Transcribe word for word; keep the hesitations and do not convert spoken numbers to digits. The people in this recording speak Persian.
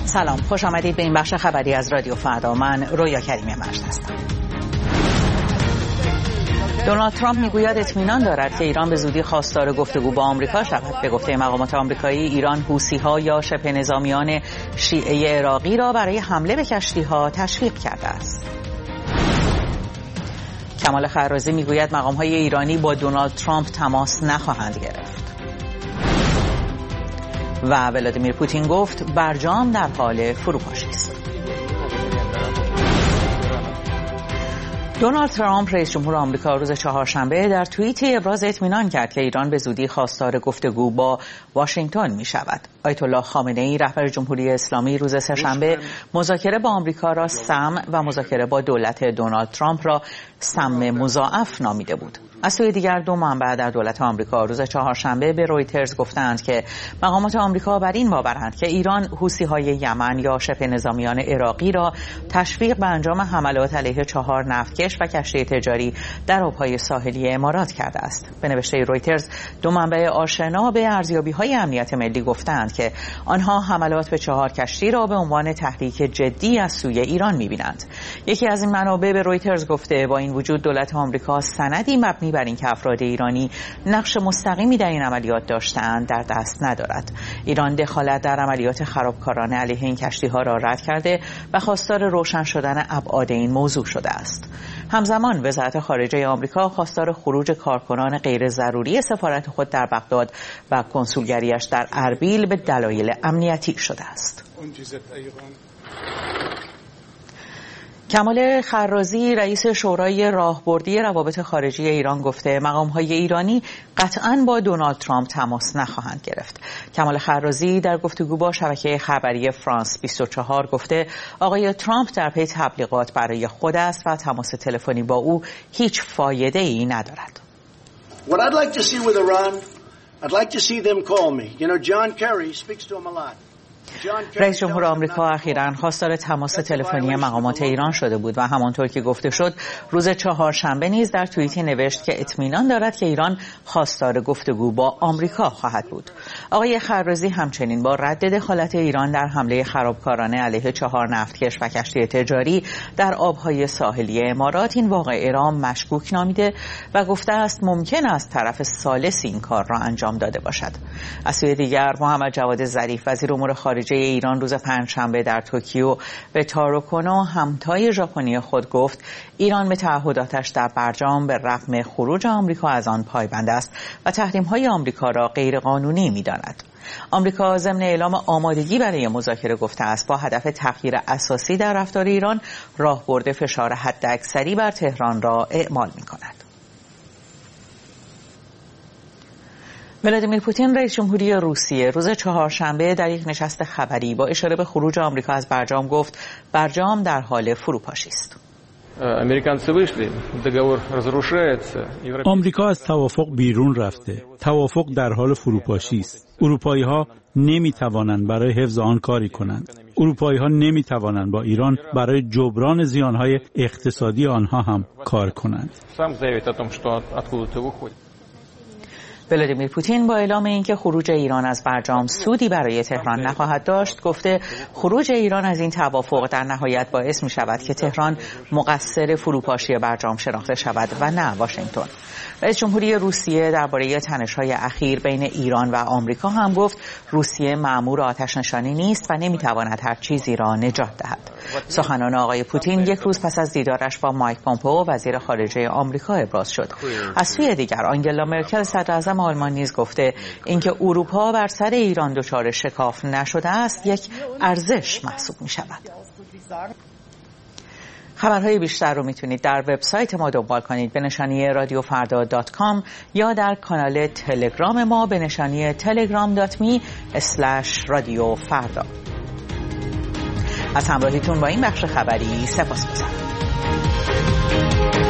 سلام، خوش آمدید به این بخش خبری از رادیو فردا. من رویا کریمی مجد هستم. دونالد ترامپ میگوید اطمینان دارد که ایران به زودی خواستار گفتگو با آمریکا شود. به گفته مقامات آمریکایی، ایران حوثی‌ها یا شبه نظامیان شیعه عراقی را برای حمله به کشتی‌ها تشویق کرده است. کمال خرازی میگوید مقام‌های ایرانی با دونالد ترامپ تماس نخواهند گرفت. و ولادیمیر پوتین گفت برجام در حال فروپاشی است. دونالد ترامپ رئیس جمهور آمریکا روز چهارشنبه در توییتی ابراز اطمینان کرد که ایران به زودی خواستار گفتگو با واشنگتن می شود. آیت الله خامنه ای رهبر جمهوری اسلامی روز سه‌شنبه مذاکره با آمریکا را سم و مذاکره با دولت دونالد ترامپ را سم مضاعف نامیده بود. از سوی دیگر دو منبع در دولت آمریکا روز چهارشنبه به رویترز گفتند که مقامات آمریکا بر این باورند که ایران حوثی‌های یمن یا شبه نظامیان عراقی را تشویق به انجام حملات علیه چهار نفتکش و کشتی تجاری در آبهای ساحلی امارات کرده است. به نوشته رویترز، دو منبع آشنا به ارزیابی‌های امنیت ملی گفتند که آنها حملات به چهار کشتی را به عنوان تحریک جدی از سوی ایران می‌بینند. یکی از این منابع به رویترز گفته با این وجود دولت آمریکا سندی مبنی بر اینکه افراد ایرانی نقش مستقیمی در این عملیات داشته‌اند در دست ندارد. ایران دخالت در عملیات خرابکارانه علیه این کشتی‌ها را رد کرده و خواستار روشن شدن ابعاد این موضوع شده است. همزمان وزارت خارجه آمریکا خواستار خروج کارکنان غیر ضروری سفارت خود در بغداد و کنسولگریش در اربیل به دلایل امنیتی شده است. کمال خرازی رئیس شورای راهبردی روابط خارجی ایران گفته مقام‌های ایرانی قطعاً با دونالد ترامپ تماس نخواهند گرفت. کمال خرازی در گفتگو با شبکه خبری فرانس بیست و چهار گفته آقای ترامپ در پی تبلیغات برای خود است و تماس تلفنی با او هیچ فایده‌ای ندارد. What I'd like to see with Iran, I'd like to see them call me. You know, John Kerry speaks to them a lot. رئیس جمهور آمریکا اخیراً خواستار تماس تلفنی مقامات ایران شده بود و همانطور که گفته شد روز چهارشنبه نیز در توییتی نوشت که اطمینان دارد که ایران خواستار گفتگو با آمریکا خواهد بود. آقای خرازی همچنین با رد دخالت ایران در حمله خرابکارانه علیه چهار نفتکش و کشتی تجاری در آبهای ساحلی امارات این واقعه را مشکوک نامیده و گفته است ممکن است طرف ثالث این کار را انجام داده باشد. از سوی دیگر محمد جواد ظریف وزیر امور خارجه ایران روز پنجشنبه در توکیو به تارو کنو همتای ژاپنی خود گفت ایران به تعهداتش در برجام به رغم خروج آمریکا از آن پایبند است و تحریم‌های آمریکا را غیرقانونی می‌داند. آمریکا ضمن اعلام آمادگی برای مذاکره گفته است با هدف تغییر اساسی در رفتار ایران راهبرد فشار حداکثری بر تهران را اعمال می‌کند. ولادیمیر پوتین رئیس جمهوری روسیه روز چهارشنبه در یک نشست خبری با اشاره به خروج آمریکا از برجام گفت برجام در حال فروپاشی است. آمریکا از توافق بیرون رفته. توافق در حال فروپاشی است. اروپایی‌ها نمی‌توانند برای حفظ آن کاری کنند. اروپایی‌ها نمی‌توانند با ایران برای جبران زیان‌های اقتصادی آنها هم کار کنند. ولادیمیر پوتین با اعلام اینکه خروج ایران از برجام سودی برای تهران نخواهد داشت گفته خروج ایران از این توافق در نهایت باعث می شود که تهران مقصر فروپاشی برجام شناخته شود و نه واشنگتن. رئیس جمهوری روسیه درباره تنش‌های اخیر بین ایران و آمریکا هم گفت روسیه مأمور آتش‌نشانی نیست و نمی‌تواند هر چیزی را نجات دهد. سخنان آقای پوتین یک روز پس از دیدارش با مایک پومپئو وزیر خارجه آمریکا ابراز شد. از سوی دیگر آنگلا مرکل صدراعظم آلمان نیز گفته اینکه اروپا بر سر ایران دچار شکاف نشده است یک ارزش محسوب می‌شود. خبرهای بیشتر رو میتونید در وبسایت ما دنبال کنید به نشانی رادیو فردا دات کام یا در کانال تلگرام ما به نشانی تلگرام دات می اسلش رادیو فردا. از همراهیتون با این بخش خبری سپاسگزارم.